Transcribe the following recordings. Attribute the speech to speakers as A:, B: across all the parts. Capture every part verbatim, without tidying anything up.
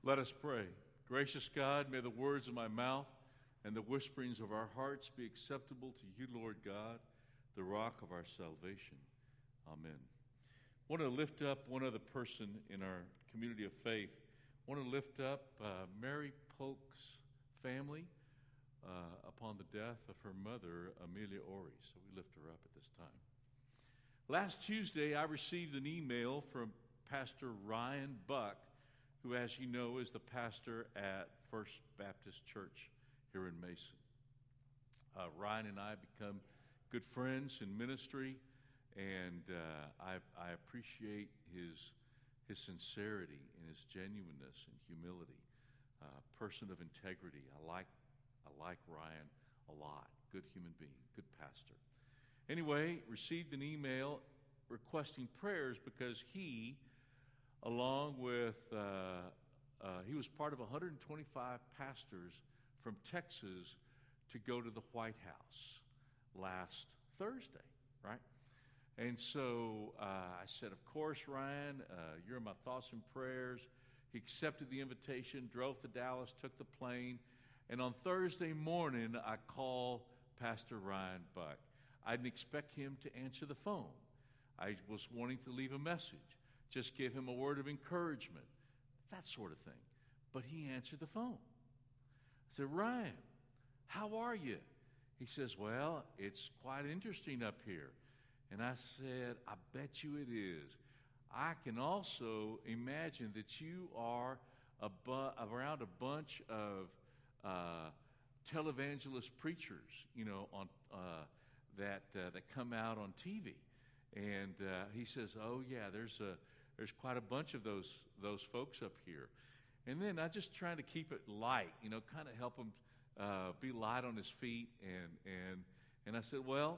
A: Let us pray. Gracious God, may the words of my mouth and the whisperings of our hearts be acceptable to you, Lord God, the rock of our salvation. Amen. I want to lift up one other person in our community of faith. I want to lift up uh, Mary Polk's family uh, upon the death of her mother, Amelia Ori. So we lift her up at this time. Last Tuesday, I received an email from Pastor Ryan Buck, who, as you know, is the pastor at First Baptist Church here in Mason. Uh, Ryan and I become good friends in ministry, and uh, I, I appreciate his his sincerity and his genuineness and humility. Uh, person of integrity. I like I like Ryan a lot. Good human being, good pastor. Anyway, received an email requesting prayers because he, along with, uh, uh, he was part of one hundred twenty-five pastors from Texas to go to the White House last Thursday, right? And so uh, I said, of course, Ryan, uh, you're in my thoughts and prayers. He accepted the invitation, drove to Dallas, took the plane, and on Thursday morning, I called Pastor Ryan Buck. I didn't expect him to answer the phone. I was wanting to leave a message, just give him a word of encouragement, that sort of thing. But he answered the phone. I said, Ryan, how are you? He says, well, it's quite interesting up here. And I said, I bet you it is. I can also imagine that you are a bu- around a bunch of uh, televangelist preachers, you know, on uh, that uh, that come out on T V. And uh, he says, oh yeah, there's a there's quite a bunch of those those folks up here. And then I just trying to keep it light, you know, kind of help him uh, be light on his feet. And and and I said, well,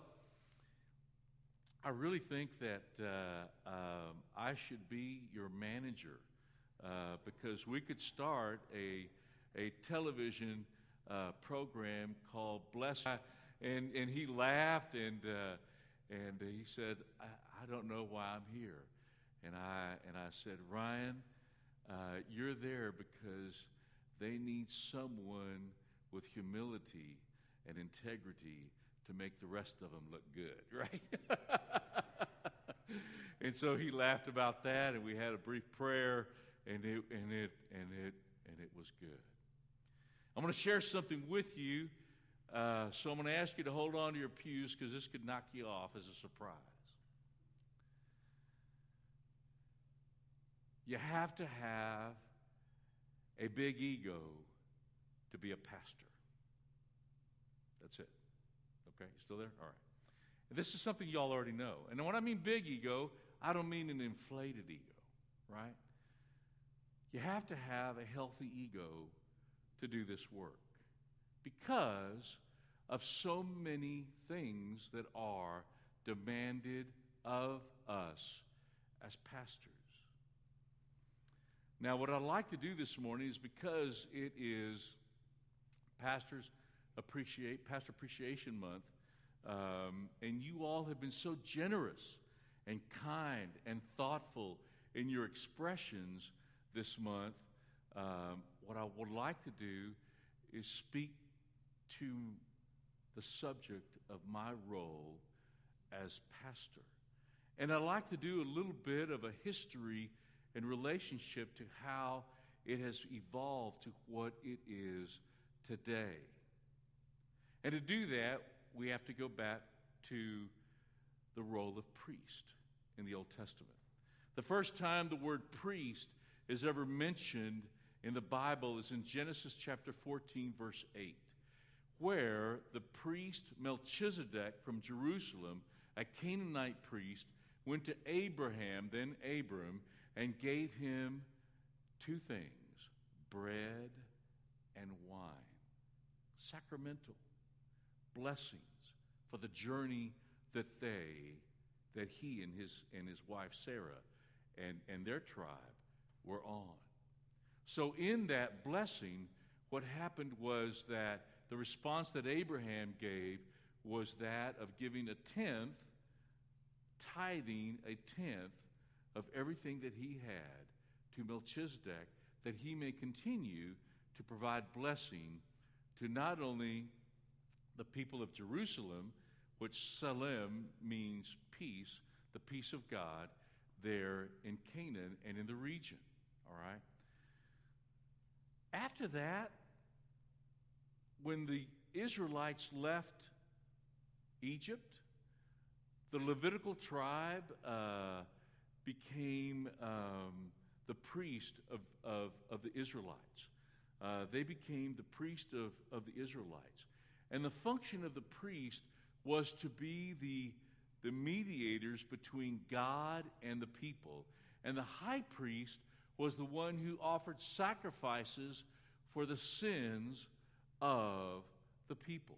A: I really think that uh, um, I should be your manager uh, because we could start a a television uh, program called Bless. And and he laughed and uh, and he said, I, I don't know why I'm here. And I and I said, Ryan, uh, you're there because they need someone with humility and integrity to make the rest of them look good, right? And so he laughed about that, and we had a brief prayer, and it and it and it and it was good. I'm going to share something with you, uh, so I'm going to ask you to hold on to your pews because this could knock you off as a surprise. You have to have a big ego to be a pastor. That's it. Okay, you still there? All right. And this is something y'all already know. And when I mean big ego, I don't mean an inflated ego, right? You have to have a healthy ego to do this work because of so many things that are demanded of us as pastors. Now, what I'd like to do this morning is because it is Pastors Appreciate Pastor Appreciation Month, um, and you all have been so generous and kind and thoughtful in your expressions this month. Um, what I would like to do is speak to the subject of my role as pastor. And I'd like to do a little bit of a history and relationship to how it has evolved to what it is today. And to do that, we have to go back to the role of priest in the Old Testament. The first time the word priest is ever mentioned in the Bible is in Genesis chapter fourteen, verse eight, where the priest Melchizedek from Jerusalem, a Canaanite priest, went to Abraham, then Abram, and gave him two things, bread and wine, sacramental blessings for the journey that they, that he and his and his wife Sarah and, and their tribe were on. So in that blessing, what happened was that the response that Abraham gave was that of giving a tenth, tithing a tenth of everything that he had to Melchizedek, that he may continue to provide blessing to not only the people of Jerusalem, which Salem means peace, the peace of God, there in Canaan and in the region. All right? After that, when the Israelites left Egypt, the Levitical tribe uh, became um, the priest of, of, of the Israelites. Uh, they became the priest of, of the Israelites. And the function of the priest was to be the, the mediators between God and the people. And the high priest was the one who offered sacrifices for the sins of the people.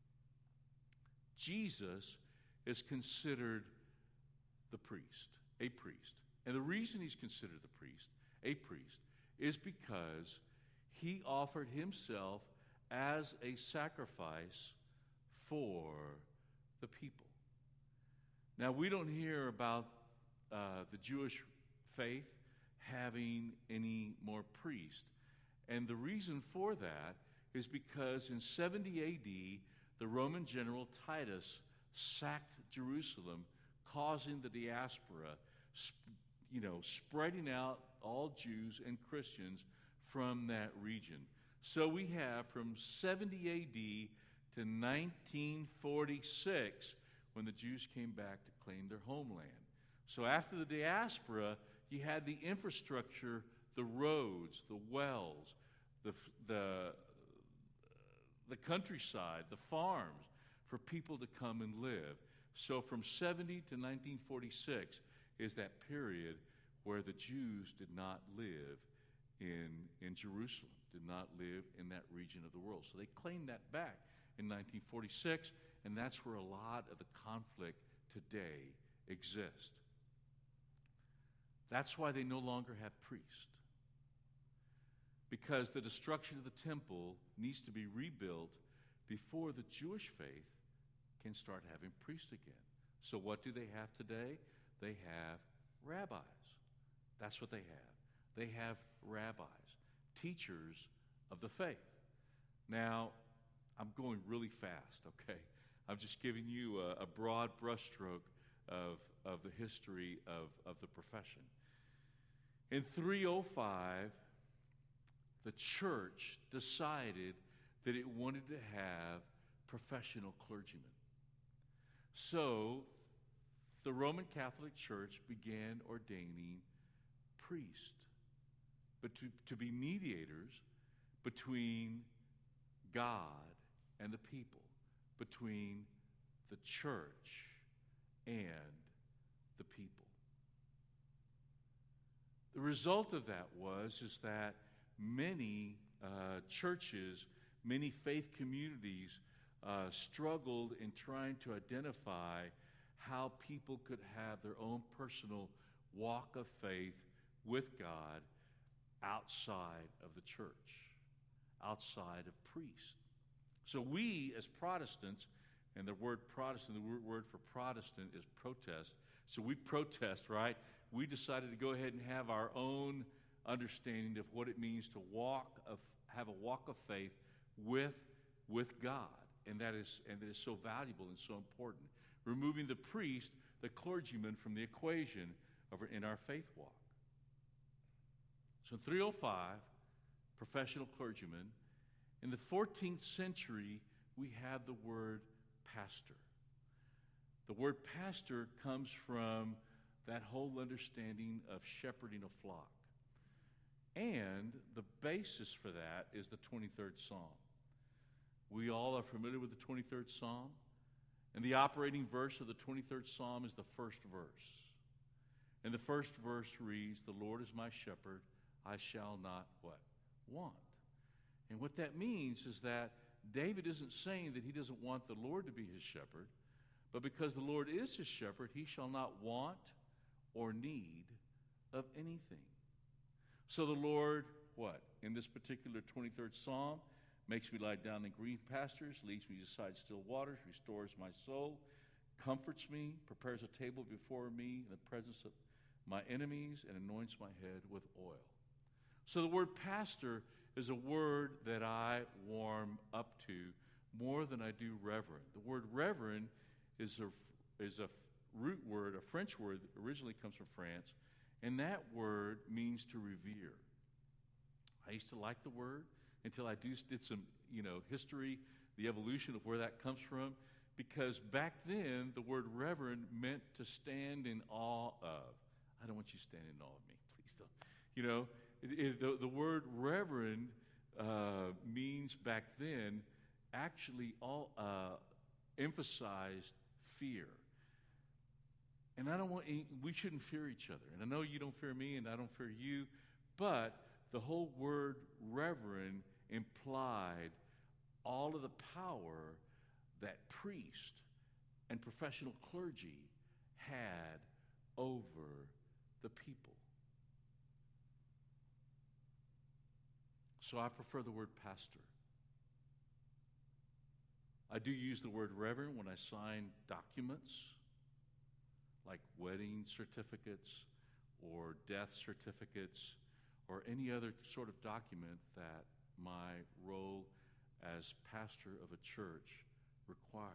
A: Jesus is considered the priest, a priest. And the reason he's considered the priest, a priest, is because he offered himself as a sacrifice for the people. Now, we don't hear about uh, the Jewish faith having any more priests. And the reason for that is because in seventy A D, the Roman general Titus sacked Jerusalem, causing the diaspora, you know, spreading out all Jews and Christians from that region. So we have from seventy A D to nineteen forty-six, when the Jews came back to claim their homeland. So after the diaspora, you had the infrastructure, the roads, the wells, the, the, the countryside, the farms, for people to come and live. So from seventy to nineteen forty-six is that period where the Jews did not live in, in Jerusalem, did not live in that region of the world. So they claimed that back in nineteen forty-six, and that's where a lot of the conflict today exists. That's why they no longer have priests. Because the destruction of the temple needs to be rebuilt before the Jewish faith can start having priests again. So what do they have today? They have rabbis. That's what they have. They have rabbis, teachers of the faith. Now, I'm going really fast, okay? I'm just giving you a, a broad brushstroke of, of the history of, of the profession. In three oh five, the church decided that it wanted to have professional clergymen. So the Roman Catholic Church began ordaining priests, but to, to be mediators between God and the people, between the church and the people. The result of that was is that many uh, churches, many faith communities uh, struggled in trying to identify how people could have their own personal walk of faith with God outside of the church, outside of priests. So we as Protestants, and the word Protestant, the word for Protestant is protest. So we protest, right? We decided to go ahead and have our own understanding of what it means to walk of have a walk of faith with with God, and that is and that is so valuable and so important. Removing the priest, the clergyman, from the equation of in our faith walk. So in three oh five, professional clergymen. In the fourteenth century, we have the word pastor. The word pastor comes from that whole understanding of shepherding a flock. And the basis for that is the twenty-third Psalm. We all are familiar with the twenty-third Psalm. And the operating verse of the twenty-third Psalm is the first verse. And the first verse reads, "The Lord is my shepherd, I shall not," what? Want. And what that means is that David isn't saying that he doesn't want the Lord to be his shepherd, but because the Lord is his shepherd, he shall not want or need of anything. So the Lord, what? In this particular twenty-third Psalm, makes me lie down in green pastures, leads me beside still waters, restores my soul, comforts me, prepares a table before me in the presence of my enemies, and anoints my head with oil. So the word pastor is a word that I warm up to more than I do reverend. The word reverend is a, is a root word, a French word that originally comes from France, and that word means to revere. I used to like the word until I do, did some, you know, history, the evolution of where that comes from, because back then the word reverend meant to stand in awe of. I don't want you to stand in awe of me, please don't. You know, it, it, the, the word reverend uh, means back then actually all uh, emphasized fear. And I don't want, we shouldn't fear each other. And I know you don't fear me and I don't fear you, but the whole word reverend implied all of the power that priest and professional clergy had over the people. So I prefer the word pastor. I do use the word reverend when I sign documents like wedding certificates or death certificates or any other sort of document that my role as pastor of a church requires.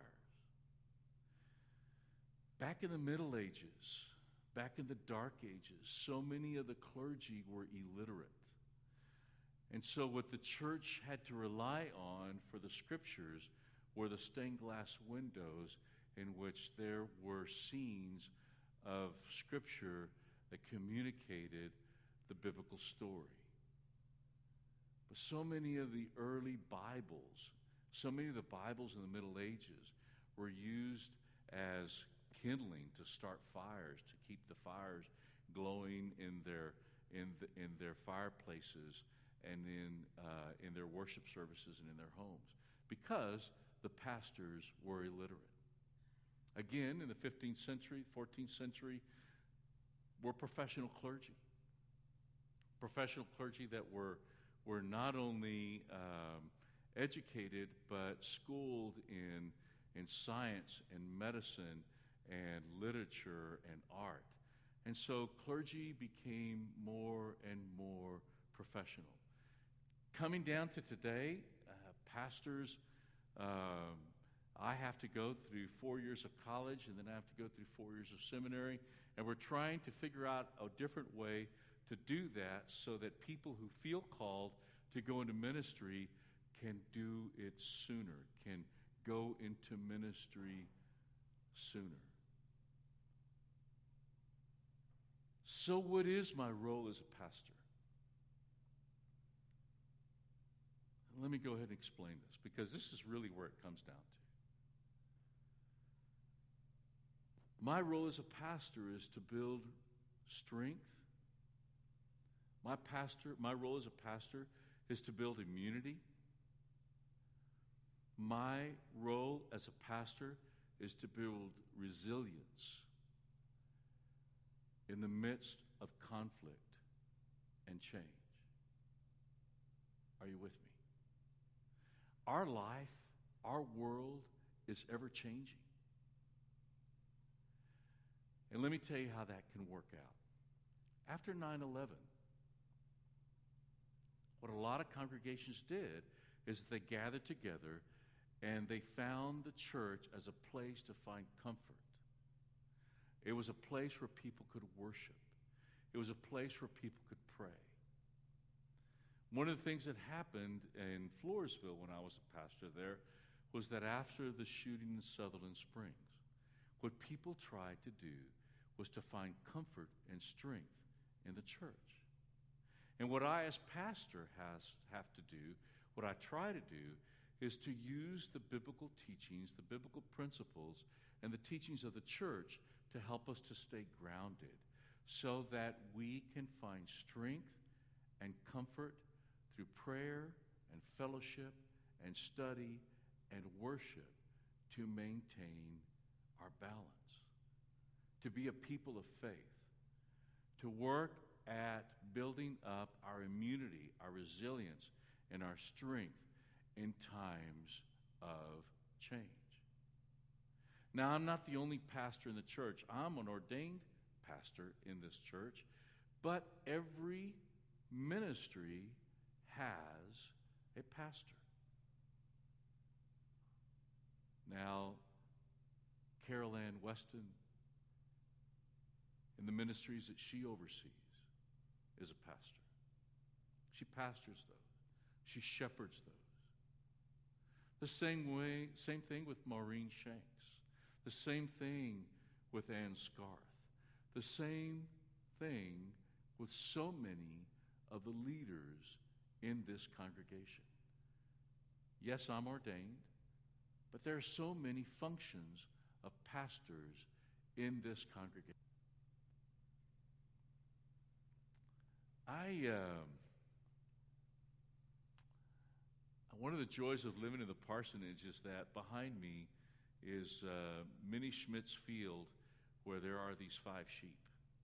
A: Back in the Middle Ages, back in the Dark Ages, so many of the clergy were illiterate. And so what the church had to rely on for the scriptures were the stained glass windows in which there were scenes of scripture that communicated the biblical story. But so many of the early Bibles, so many of the Bibles in the Middle Ages were used as kindling to start fires, to keep the fires glowing in their in the, in their fireplaces and in uh, in their worship services and in their homes, because the pastors were illiterate. Again, in the fifteenth century, fourteenth century, were professional clergy. Professional clergy that were were not only um, educated but schooled in in science and medicine and literature and art. And so clergy became more and more professional. Coming down to today, uh, pastors, um, I have to go through four years of college, and then I have to go through four years of seminary, and we're trying to figure out a different way to do that so that people who feel called to go into ministry can do it sooner, can go into ministry sooner. So what is my role as a pastor? Let me go ahead and explain this, because this is really where it comes down to. My role as a pastor is to build strength. My pastor, my role as a pastor is to build immunity. My role as a pastor is to build resilience in the midst of conflict and change. Are you with me? Our life, our world is ever changing. And let me tell you how that can work out. After nine eleven, what a lot of congregations did is they gathered together and they found the church as a place to find comfort. It was a place where people could worship. It was a place where people could pray. One of the things that happened in Floresville when I was a pastor there was that after the shooting in Sutherland Springs, what people tried to do was to find comfort and strength in the church. And what I as pastor has have to do, what I try to do, is to use the biblical teachings, the biblical principles, and the teachings of the church to help us to stay grounded so that we can find strength and comfort through prayer and fellowship and study and worship to maintain our balance, to be a people of faith, to work at building up our immunity, our resilience, and our strength in times of change. Now, I'm not the only pastor in the church. I'm an ordained pastor in this church, but every ministry has a pastor. Now, Carol Ann Weston, in the ministries that she oversees, is a pastor. She pastors those. She shepherds those. The same way, same thing with Maureen Shanks. The same thing with Ann Scarth. The same thing with so many of the leaders in this congregation. Yes, I'm ordained, but there are so many functions of pastors in this congregation. I, uh, one of the joys of living in the parsonage is that behind me is uh, Minnie Schmidt's field, where there are these five sheep,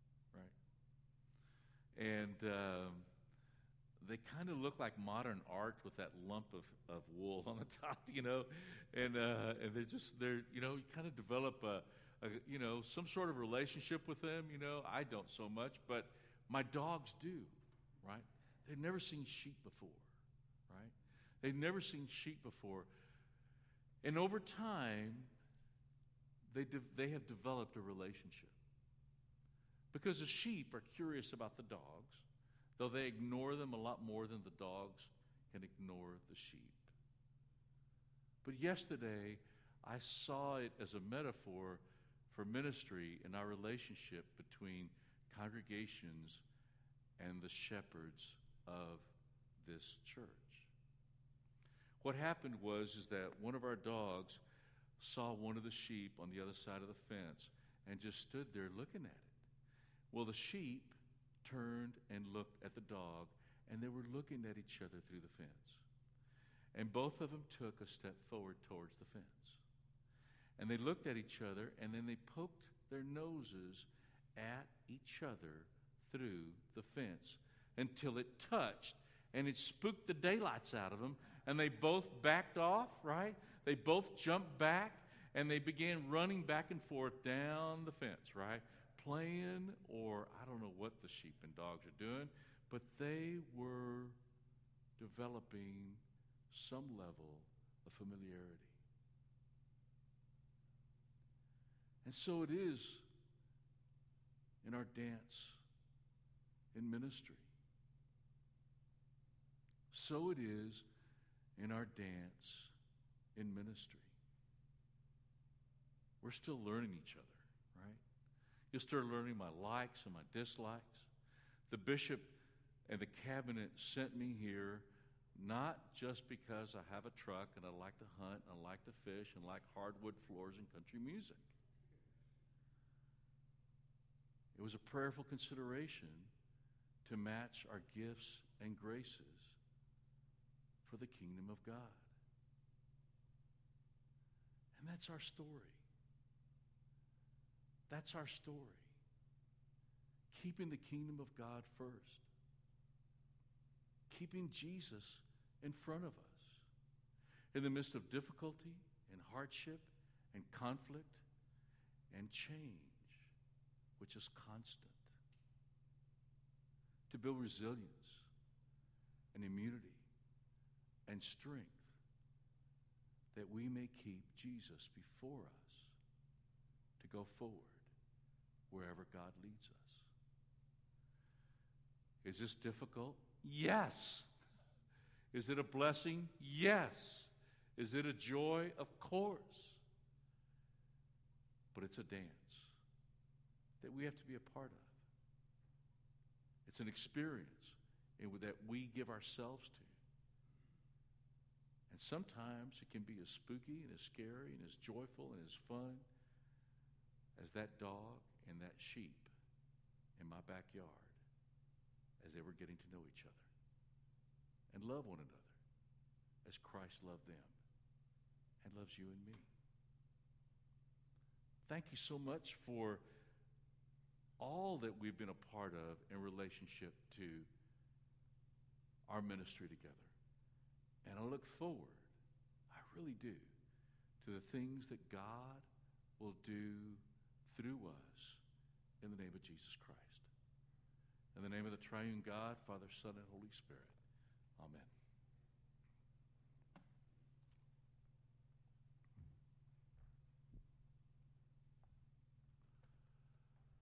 A: right? And um, they kind of look like modern art with that lump of, of wool on the top, you know, and uh, and they're just they're you know you kind of develop a, a you know some sort of relationship with them. You know, I don't so much, but my dogs do, right? They've never seen sheep before, right? They've never seen sheep before, and over time, they de- they have developed a relationship because the sheep are curious about the dogs. Though they ignore them a lot more than the dogs can ignore the sheep. But yesterday, I saw it as a metaphor for ministry and our relationship between congregations and the shepherds of this church. What happened was is that one of our dogs saw one of the sheep on the other side of the fence and just stood there looking at it. Well, the sheep turned and looked at the dog, and they were looking at each other through the fence. And both of them took a step forward towards the fence. And they looked at each other, and then they poked their noses at each other through the fence until it touched, and it spooked the daylights out of them, and they both backed off, right? They both jumped back, and they began running back and forth down the fence, right? Playing, or I don't know what the sheep and dogs are doing, but they were developing some level of familiarity. And so it is in our dance in ministry. So it is in our dance in ministry. We're still learning each other. You'll start learning my likes and my dislikes. The bishop and the cabinet sent me here not just because I have a truck and I like to hunt and I like to fish and like hardwood floors and country music. It was a prayerful consideration to match our gifts and graces for the kingdom of God. And that's our story. That's our story. Keeping the kingdom of God first. Keeping Jesus in front of us. In the midst of difficulty and hardship and conflict and change, which is constant. To build resilience and immunity and strength that we may keep Jesus before us to go forward wherever God leads us. Is this difficult? Yes. Is it a blessing? Yes. Is it a joy? Of course. But it's a dance that we have to be a part of. It's an experience in that we give ourselves to. And sometimes it can be as spooky and as scary and as joyful and as fun as that dog and that sheep in my backyard as they were getting to know each other and love one another as Christ loved them and loves you and me. Thank you so much for all that we've been a part of in relationship to our ministry together. And I look forward, I really do, to the things that God will do through us in the name of Jesus Christ. In the name of the triune God, Father, Son, and Holy Spirit. Amen.